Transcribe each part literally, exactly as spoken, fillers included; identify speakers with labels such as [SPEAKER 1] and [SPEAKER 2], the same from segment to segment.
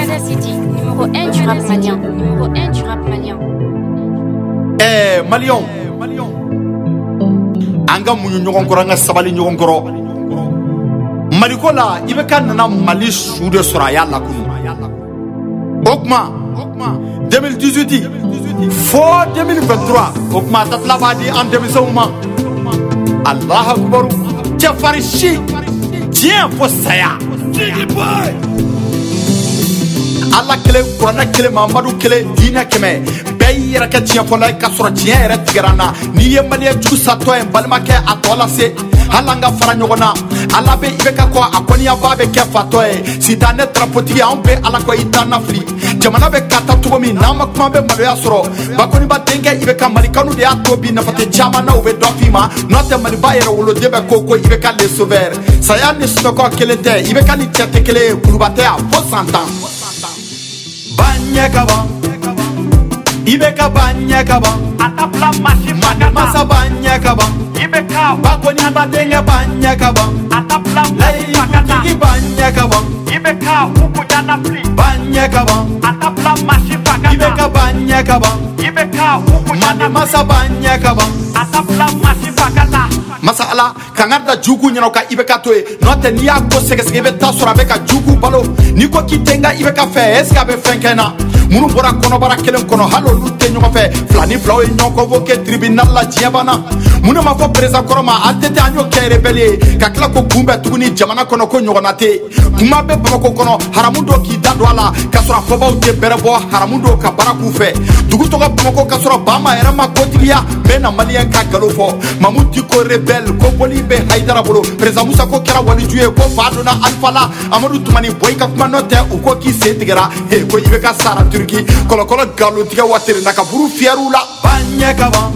[SPEAKER 1] Gaza City, numéro un du rap malien. Numéro un du rap malien.
[SPEAKER 2] Eh, Malion. Anga munyu nyogon koro, anga sabali nyogon koro. Malikola, ibeka nana Mali shude soraya la kunu. Okma, deux mille dix-huit, fo deux mille vingt-trois. Okma tatlabadi en deux mille vingt. Allah akbar. Tchafarishi. Tiens, faut saya. Allah kele, Qur'an kele, Mamadou kele, dina keme. Beyra ka tiens faut la kasura tiens ret garana. Ni yemali ju sato en balma ke atola se. Halanga fara nyogona. Allah be ibeka ko akoni ababe ke fato e. Sidane trapoti ambe ala ko itana fri. Jamana be kata tugomi nama kuma be malo yasoro. Bakoni ba denga ibeka malikanu de atobi na fate jamana ube dofima. Note malibayero wolo debe koko ibeka le sauver. Saya ni stoko kelete ibeka ni tete kele kulubate a fosantan. Banya kaba Ibeka banya kaba
[SPEAKER 3] Atapla mashi
[SPEAKER 2] Mane masa banya kaba
[SPEAKER 3] Ibeka
[SPEAKER 2] Bakoni abadenga banya kaba
[SPEAKER 3] Atapla
[SPEAKER 2] Lai kutigi banya kaba
[SPEAKER 3] Ibeka huku jana fli
[SPEAKER 2] Banya kaba
[SPEAKER 3] Atapla mashi fakata
[SPEAKER 2] Ibeka banya kaba
[SPEAKER 3] Ibeka huku
[SPEAKER 2] Mane
[SPEAKER 3] jana
[SPEAKER 2] masa banya kaba
[SPEAKER 3] Atapla mashi fakata
[SPEAKER 2] Masala kangarda jugu nyano ka ibeka toe note ni ako sege sege beta sura beka jugu balo niko kitenga ibeka fe eska be fenkena munu bora kono bara kelen kono halo lutte nyoko fe flani flow nyoko voke tribunal la jiabana munu ma fo presa koroma atete anyo ke rebelle ka kla ko gumbe tuguni jamana kono ko nyoko nate kuma be bamako kono haramundo ki dadwala kasura foba ute berebo haramundo ka baraku fe dugu to ka bamako kasura bama era ma kotiya bena malien ka galofo mamuti ko rebelle ko boli be haidara bolo presa musa ko kera wali juye ko fadona alfala amadu tumani boy ka kuma note u ko ki setigera he ko ibe ka sara turki kolo kolo galo tiga watere naka buru fierula banya kaba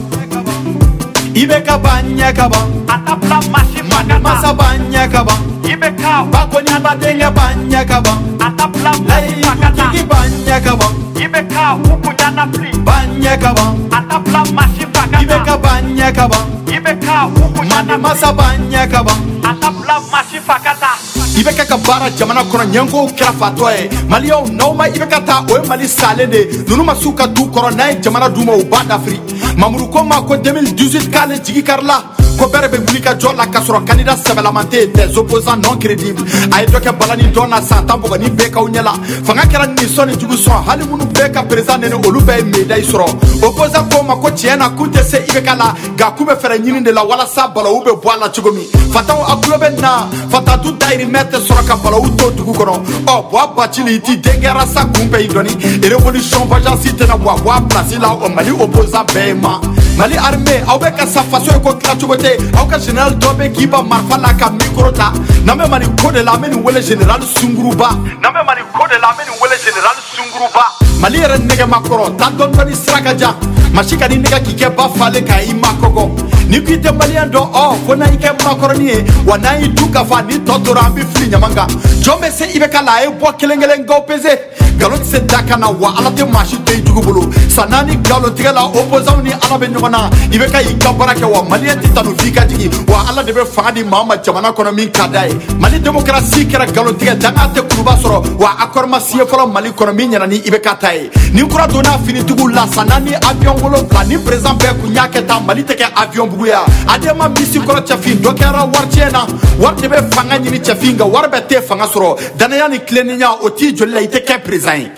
[SPEAKER 2] ibe ka banya kaba
[SPEAKER 3] Atapla mashi
[SPEAKER 2] mane masa banya kaba
[SPEAKER 3] Ibeka
[SPEAKER 2] bakoni abadenga banya kaba
[SPEAKER 3] Atapla
[SPEAKER 2] lai
[SPEAKER 3] fakata
[SPEAKER 2] kutigi banya kaba
[SPEAKER 3] Ibeka huku jana fli
[SPEAKER 2] banya kaba
[SPEAKER 3] Atapla mashi
[SPEAKER 2] ibe
[SPEAKER 3] fakata
[SPEAKER 2] ka banya kaba
[SPEAKER 3] Ibeka huku
[SPEAKER 2] mane
[SPEAKER 3] jana
[SPEAKER 2] masa banya kaba
[SPEAKER 3] Atapla mashi fakata
[SPEAKER 2] ibeka ka bara jamana kono nyango kira fatwa e malio no ma ibeka ta o mali salende nunu masuka du kono na jamana duma u bada fri mamuru ko ma ko deux mille dix-huit kale jigi karla ko berbe bulika jola kasoro candidat sebelamante des opposants non crédibles ay doke balani dona santa boga ni beka unyala fanga kera ni soni jugu so hali munu beka president ne olu be medai soro opposant ko ma ko tiena kute se ibeka la ga kube fere nyini de la wala sa bala ube boala chugomi fataw aklobe na fatatu dairi mete soroka bala uto dugu kono o boa bachili ti dengera sa kumpe idoni e revolution vajansi tena boa boa place la o mali opposant bema mali armée au beka sa façon ko klachugote au ka général dobe kiba marfa la ka micro ta name mali ko de la meni wele général sunguruba
[SPEAKER 3] Name mani kode la meni wele general sunguruba
[SPEAKER 2] mali yɛrɛ nɛgɛ makɔrɔ ta dɔndɔni sira ka jan masi ka di nɛgɛ k'i kɛ ba falen ka i makɔgɔ ni ko i tɛ maliyɛn dɔn ɔ fo n'a y'i kɛ makɔrɔni ye wa n'a y'i du ka fa ni tɔ tora an bɛ fili ɲama kan jɔn bɛ se i bɛ ka la a ye bɔ kelen kelen gaw pese nkalon tɛ se da kan na wa ala tɛ maa si to i jugu bolo san naani nkalon tigɛ la opposant ni ala bɛ ɲɔgɔn na i bɛ ka i ka baara kɛ wa maliyɛn tɛ tanu f'i ka jigin wa ala de bɛ fanga di maa ma jamana kɔnɔ min ka d'a ye mali démocratie kɛra nkalon tigɛ danga tɛ kuruba sɔrɔ wa accord ma signé fɔlɔ mali kɔnɔ min ɲɛna ni i bɛ ka ta ye ni kura donna finitigiw la san naani avion wolonfila ni président bɛɛ kun y'a kɛ tan mali tɛ kɛ avion bugu ya adema misi kɔrɔ cɛfin dɔ kɛra wari tiɲɛ na wari de bɛ fanga ɲini cɛfin nka wari bɛ tɛ fanga sɔrɔ danaya ni tilennenya o t'i joli la i tɛ kɛ président ye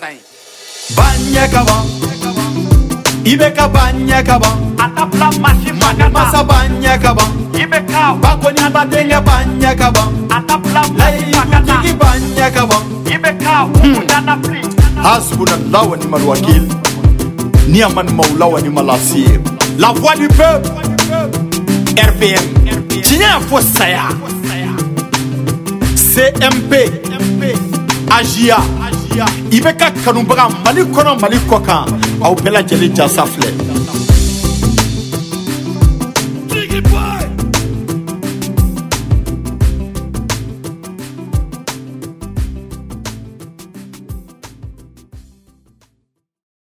[SPEAKER 2] banya kaba i bɛ ka banya kaba
[SPEAKER 3] Atapla mashi
[SPEAKER 2] mane masa
[SPEAKER 3] fakata
[SPEAKER 2] banya kaba
[SPEAKER 3] Ibeka
[SPEAKER 2] bakoni abadenga banya kaba
[SPEAKER 3] Atapla
[SPEAKER 2] lai
[SPEAKER 3] mashi fakata
[SPEAKER 2] kutigi banya kaba
[SPEAKER 3] Ibeka huku jana fli
[SPEAKER 2] hasbunallah wa ni'mal wakil ni'man maula wa ni'mal nasir la voix du peuple R P M tiens faut saya C M P Agia ibeka kanubaga mali kono mali kokan aw bela jeli jasa filɛ